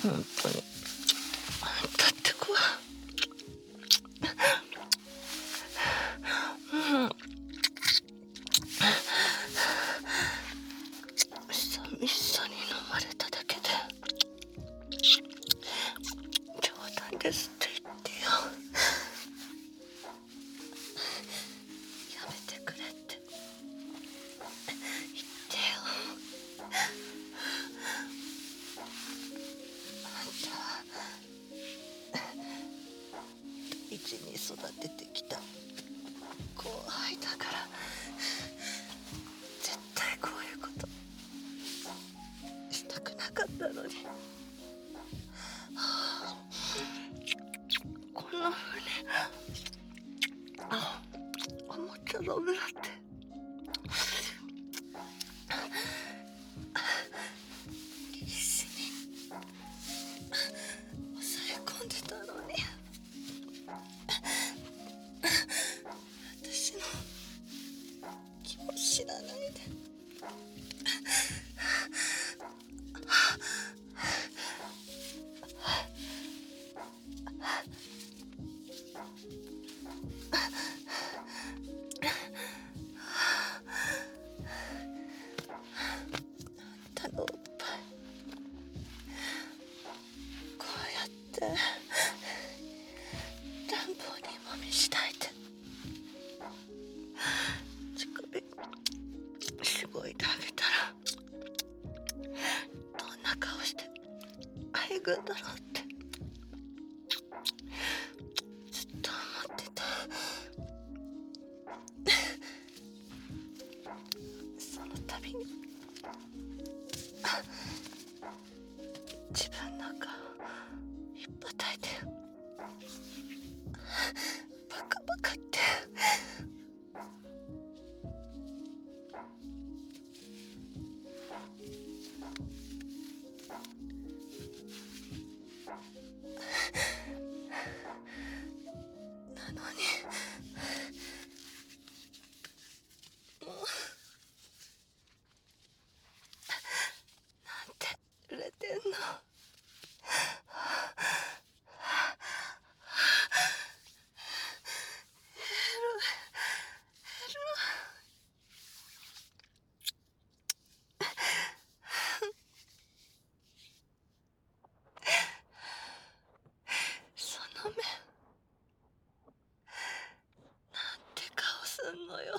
本当に。だってこう、寂しさに飲まれただけで冗談ですって言ってよ。やめてくれって言ってよ。あんたは大事に育ててきた後輩だから絶対こういうことしたくなかったのに、こんな風に思っちゃダメだって。必死に抑え込んでたのに、私の気も知らないで。あんたのおっぱいこうやって暖房にもみしだいて乳首しごいてあげたらどんな顔してあえぐんだろうってずっと思ってた。その度に自分の顔ひっぱたいてバカバカってなのにもうなんて売れてんの。その目なんて顔すんのよ。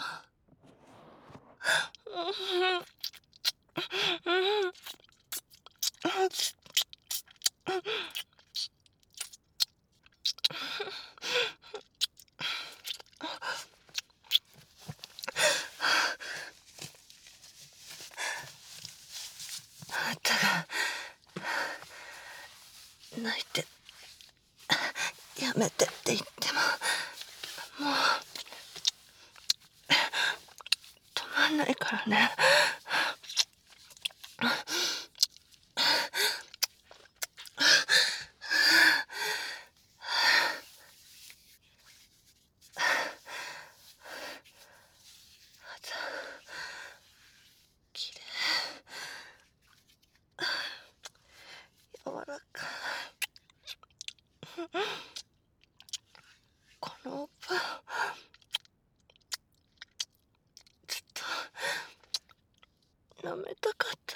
あんたが泣いてやめてって言ってももう止まんないからね。きれい、柔らかいこのおっぱいずっと舐めたかった。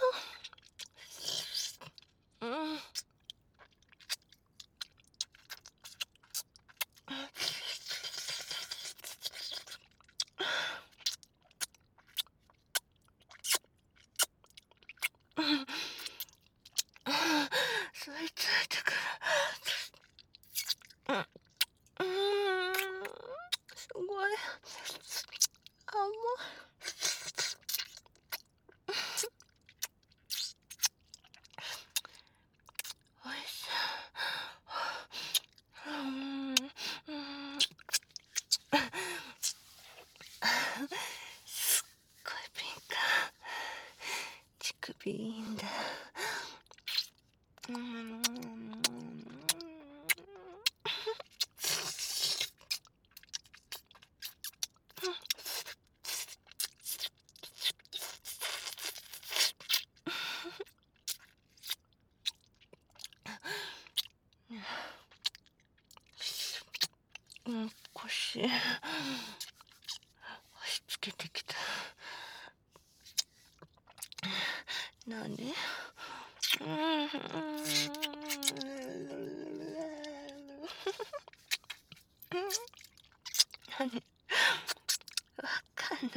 吸い付いてくる。すごい甘い。おいしい。すっごいピンク。乳首いいんだ。 し押し付けてきた。何？何？わかんない。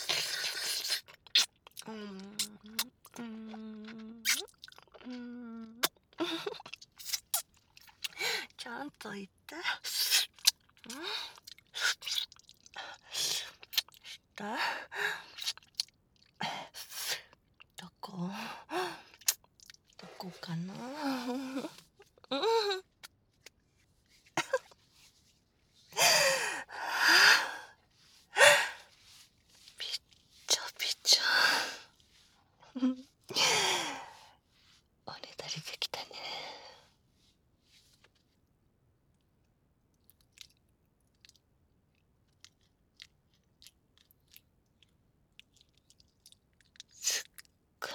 ちゃんと言って。だ？どこかな。びっちょびちょ。おねだりできたね。すっごい。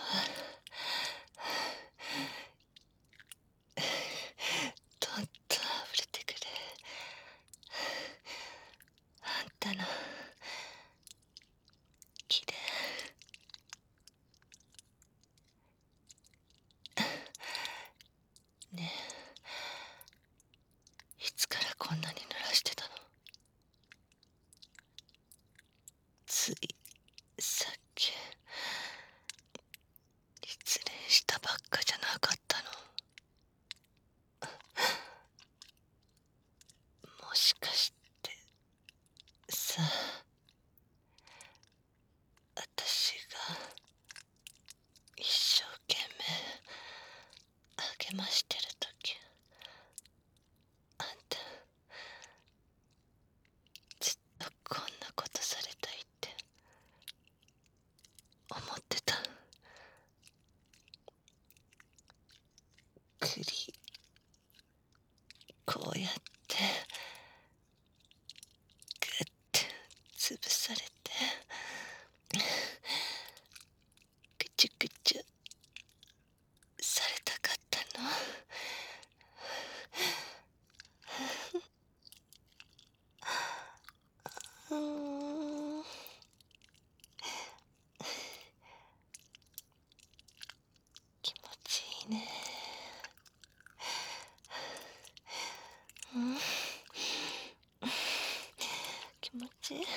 どんどん溢れてくる。あんたのきれい。ねえ、いつからこんなに濡らしてたの？ついさっき失恋したばっかじゃなかったの？もしかしてさ、私が一生懸命励ましてる時、あんたずっとこんなことされたいって思ってた。栗こうやってグッて潰されてぐちゅぐちゅされたかったの。気持ちいいね。気持ちいい。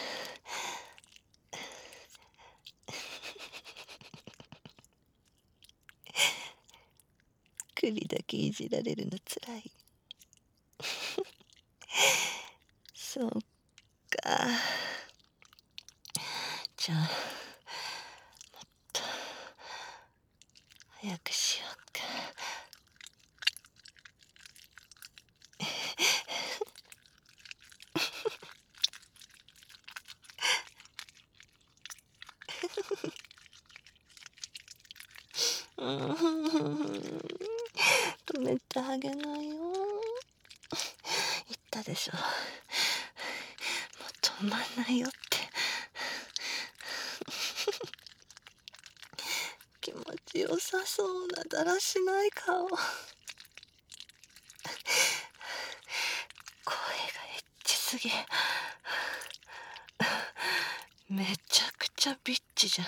栗だけいじられるのつらい。そうか。じゃあもっと早くしようか。止めてあげないよ。言ったでしょ。もう止まんないよって。気持ちよさそうなだらしない顔。声がエッチすぎ。めちゃくちゃビッチじゃん。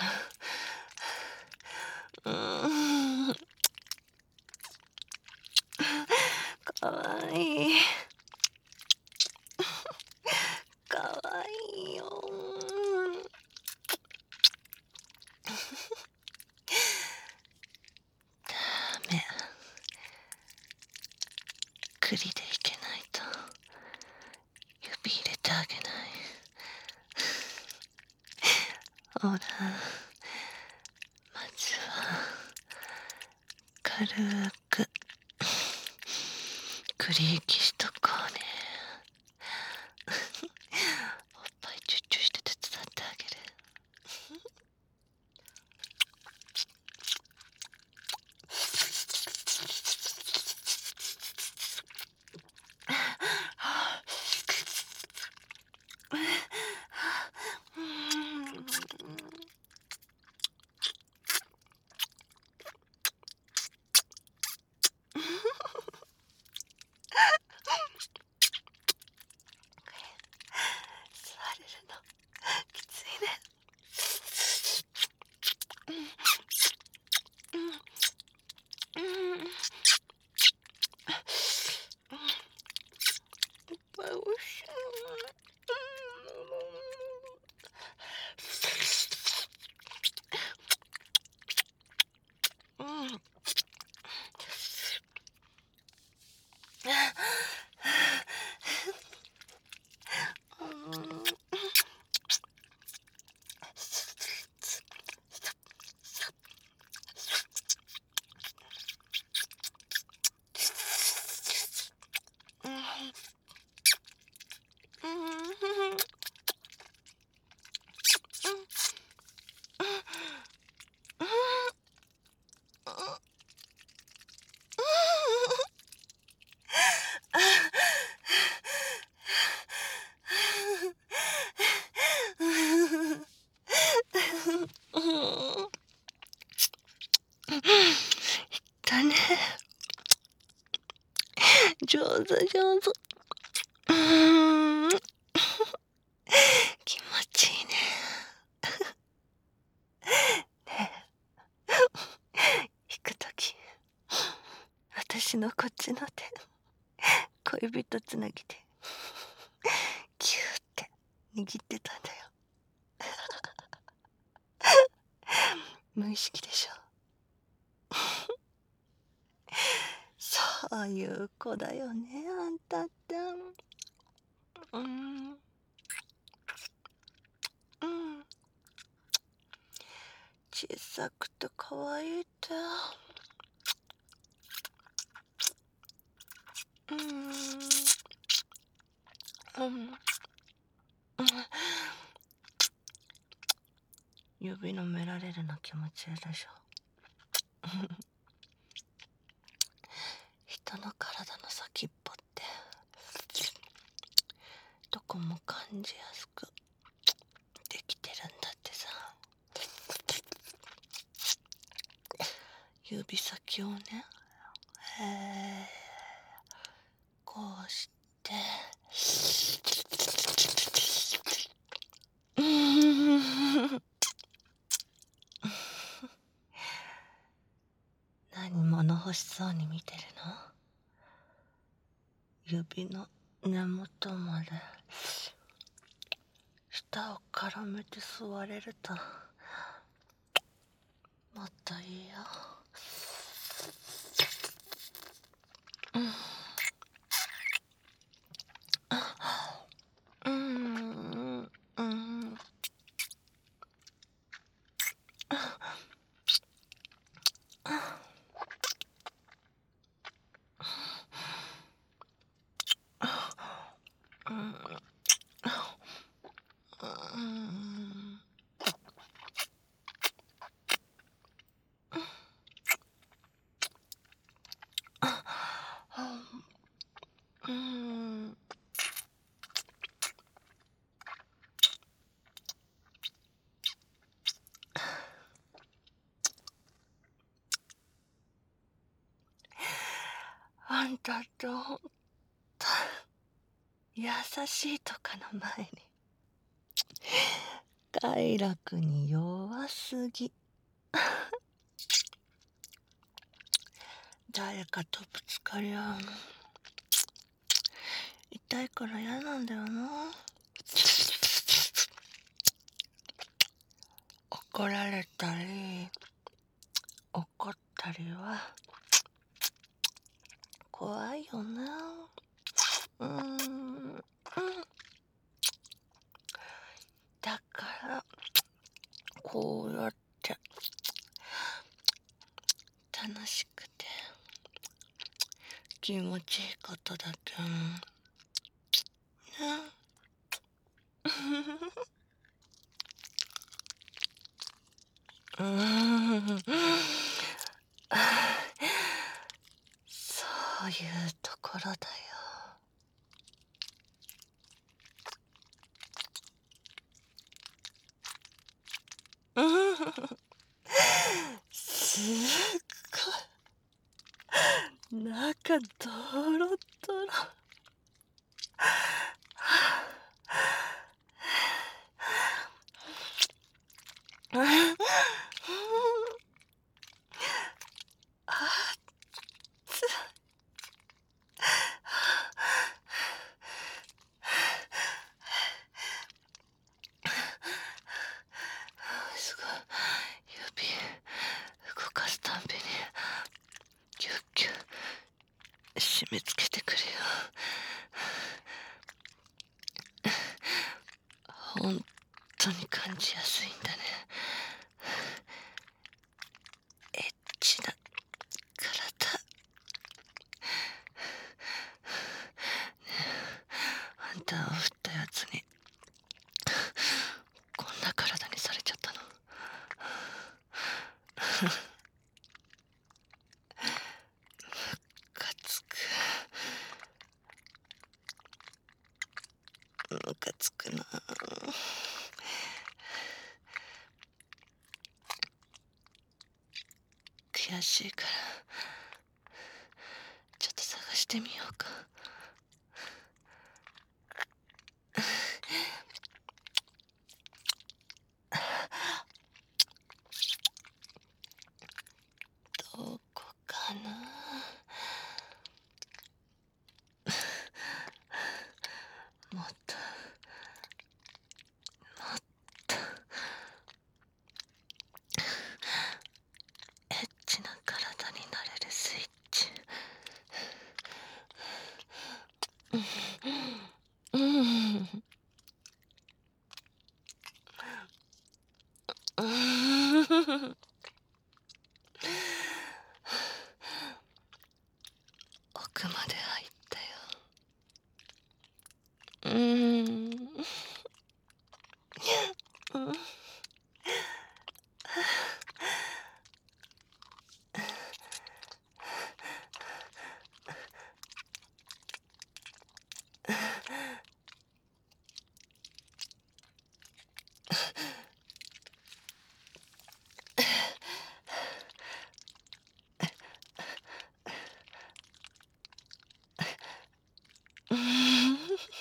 かわいい。かわいいよ。ダメ。栗でいけないと指入れてあげない。ほら、まずは軽く栗息しとこうね。おっぱいチュッチュして手伝ってあげる。 上手上手。気持ちいいね。引くとき、私のこっちの手、恋人つなぎでキューって握ってたんだよ。無意識でしょ。そういう子だよね、あんたって。小さくて可愛いって。指のめられるの気持ちいいでしょ。人の体の先っぽってどこも感じやすくできてるんだってさ。指先をね、こうして何物欲しそうに見てるの？指の根元まで舌を絡めて吸われるともっといいよ。あんたってほんと優しいとかの前に快楽に弱すぎ。誰かとぶつかり合うの痛いから嫌なんだよな。怒られたり怒ったりは怖いよな。だからこうやって楽しくて気持ちいいことだけね。そういうところだよ。すっごい中ドロドロ。すごい。指動かすたんびにギュッギュッ締め付けてくるよ。本当に感じやすいんだね。エッチな体。あんたを振ったやつにこんな体にされちゃったの。ムカつくな。悔しいからちょっと探してみようか。 うん。うん。奥まで入ったよ。うん。うん。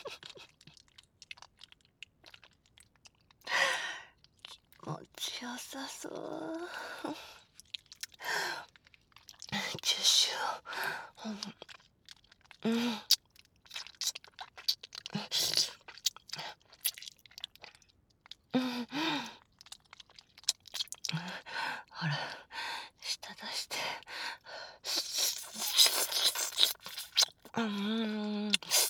気持ちよさそう。チュッシュを。うん。うん。ほら、舌出して。うん。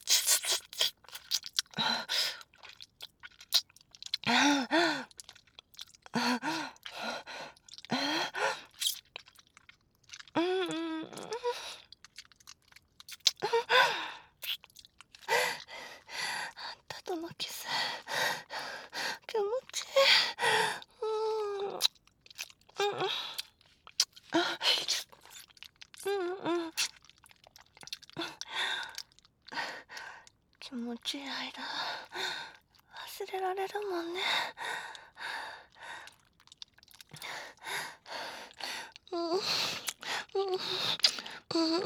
うん。あんたとのキス、気持ちいい。うん。うん。うんうん。気持ちいい間、忘れられるもんね。うん。うん。うん。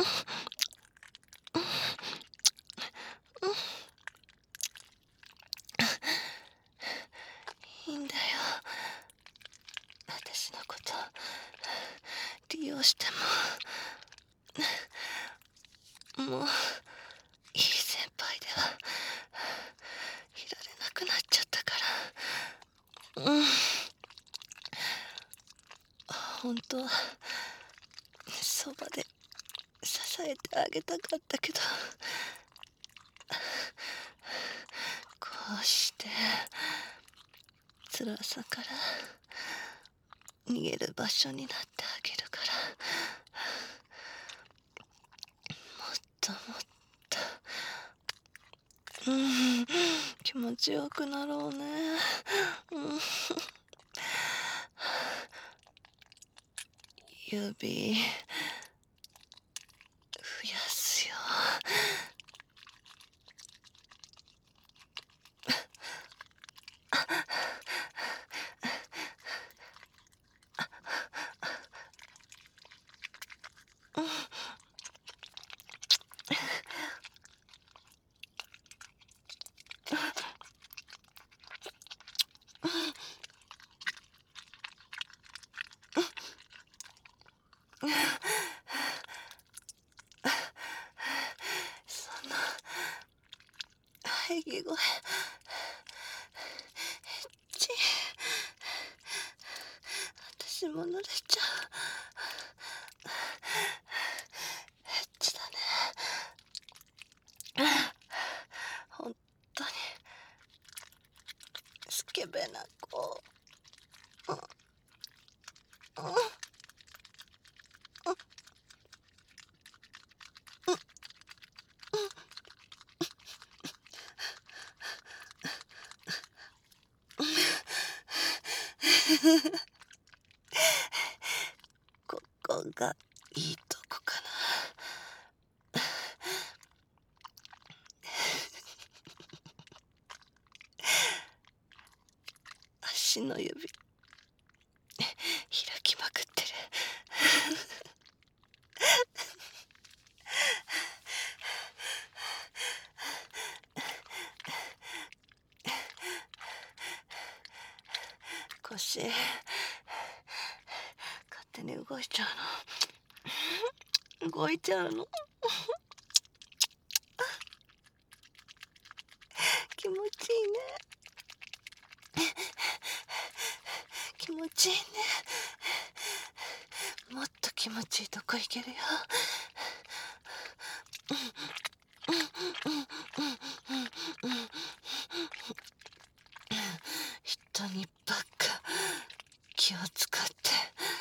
いいんだよ。私のこと利用しても、もういい先輩ではいられなくなっちゃったから。うん。本当はそばで支えてあげたかったけど、こうして辛さから逃げる場所になってあげるから、もっともっと、気持ちよくなろうね。うん。指増やすよ。その喘ぎ声、ち私も濡れちゃう。エッチだね。本当にスケベな子。うん。うん。ここがいいとこかな。足の指開きまくってる。腰勝手に動いちゃうの。動いちゃうの。気持ちいいね。気持ちいいね。もっと気持ちいいとこ行けるよ。 使って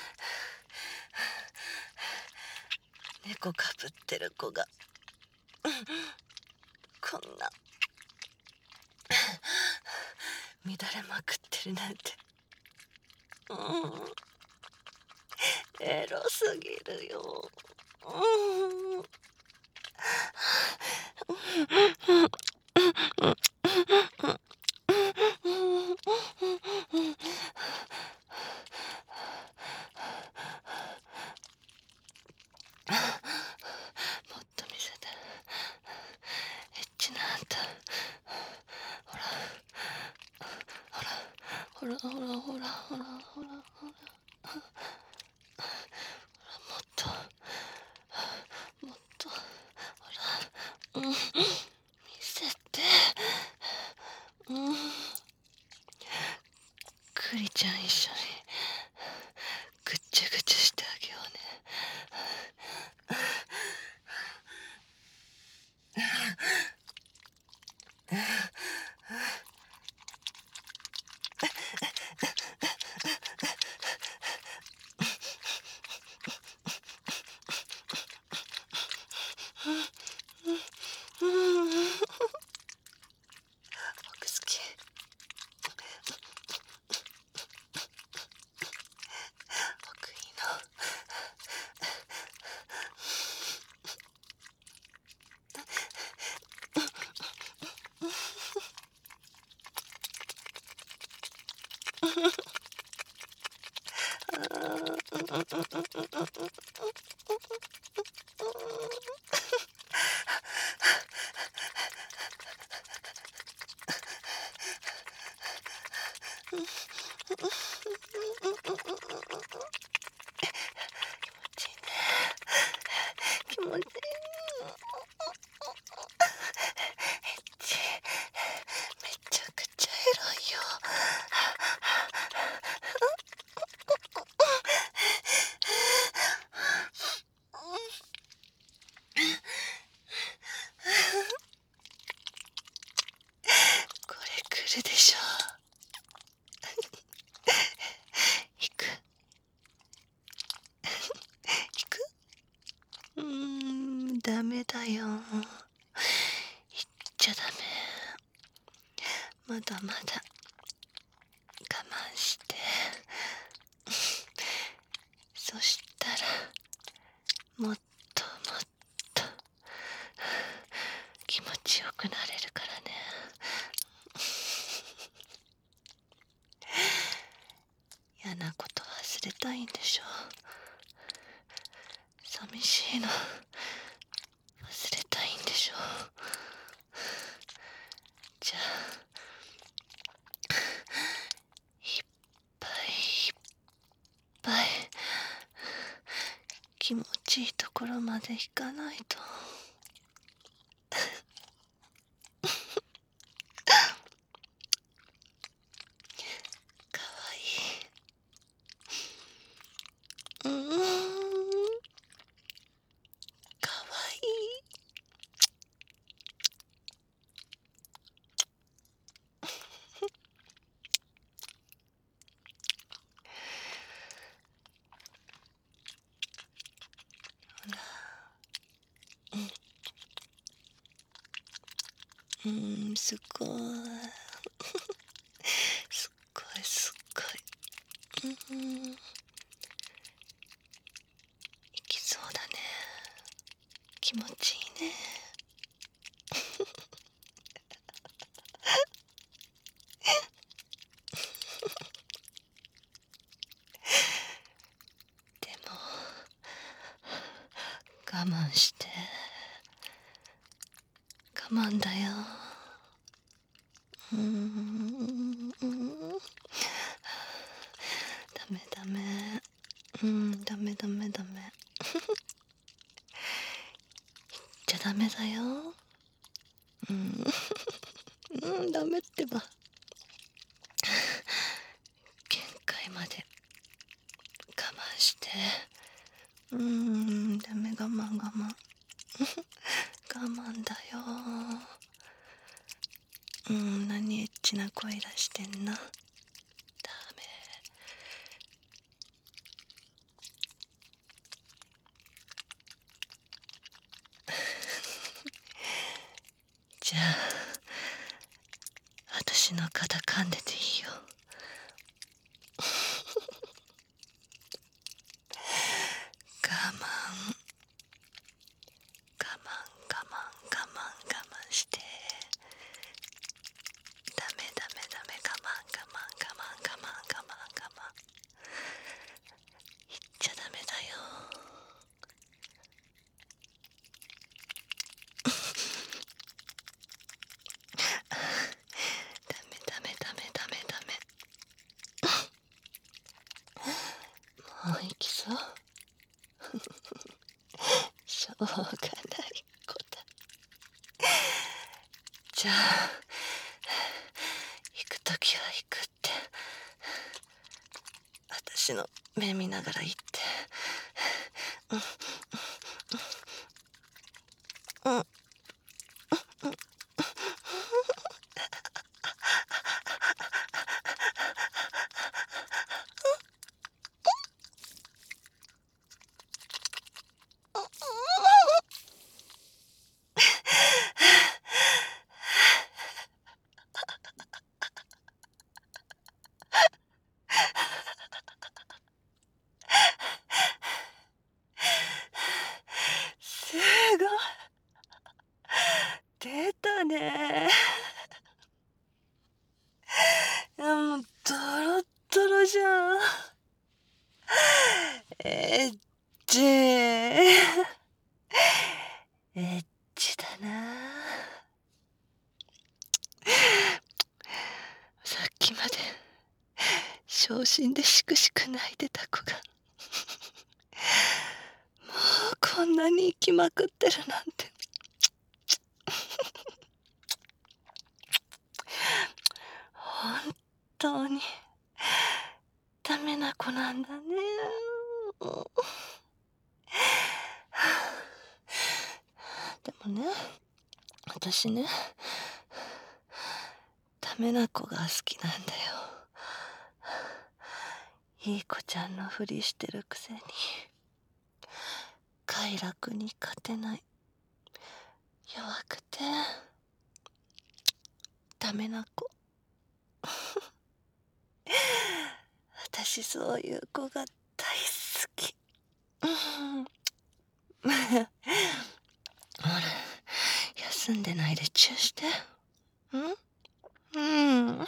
猫かぶってる子がこんな乱れまくってるなんて、エロすぎるよ。もっと見せて。エッチなあんた。ほらほらほらほらほらほらほら、もっともっと、ほら、見せて。クリちゃん一緒にぐっちゃぐちゃしてあげようね。僕好き。僕いいの。気持ちいい。めちゃくちゃエロいよ。これ来るでしょ。引くダメだよ。言っちゃダメ。まだまだ我慢して。そしたらもっともっと気持ちよくなれるからね。嫌なこと忘れたいんでしょ。寂しいの忘れたいんでしょ。じゃあいっぱいいっぱい気持ちいいところまで行かないと。かわいい。かわいい。ほら、すごいすっごいすっごい。いきそうだね。気持ちいいね。でも我慢して我慢だよ。ダメダメ。ダメダメダメ。言っちゃダメだよ。ダメってば。限界まで我慢して。ダメ、我慢我慢。我慢だよ。何エッチな声出してんの。ダメ。 じゃあ私の肩噛んでていいよ。我慢我慢我慢我慢我慢して。ダメダメダメ、我慢我慢我慢我慢我慢我慢。言っちゃダメだよ。ダメダメダメダメダメ。もう行きそう。しょうがない子だ。じゃあ行くときは行くって、私の目見ながら言って。うんうんすごい出たね。いやもうドロッドロじゃん。エッチエッチだな。さっきまで傷心でしくしく泣いてた子がもうこんなに生きまくってるなんて。本当にダメな子なんだね。でもね、私ね、ダメな子が好きなんだよ。いい子ちゃんのふりしてるくせに快楽に勝てない、弱くてダメな子。私そういう子が大好き。ほら休んでないでチューして。うん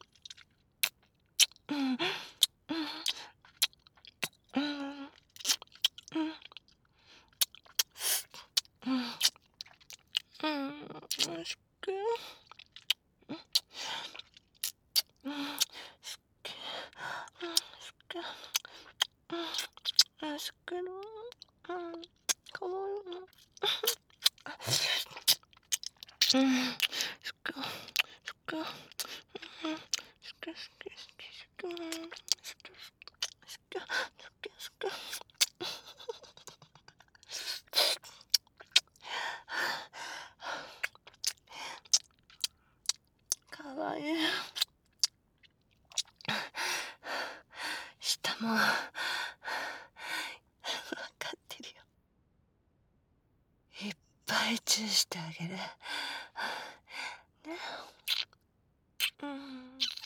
かわいい。舌も分かってるよ。いっぱいチューしてあげるね。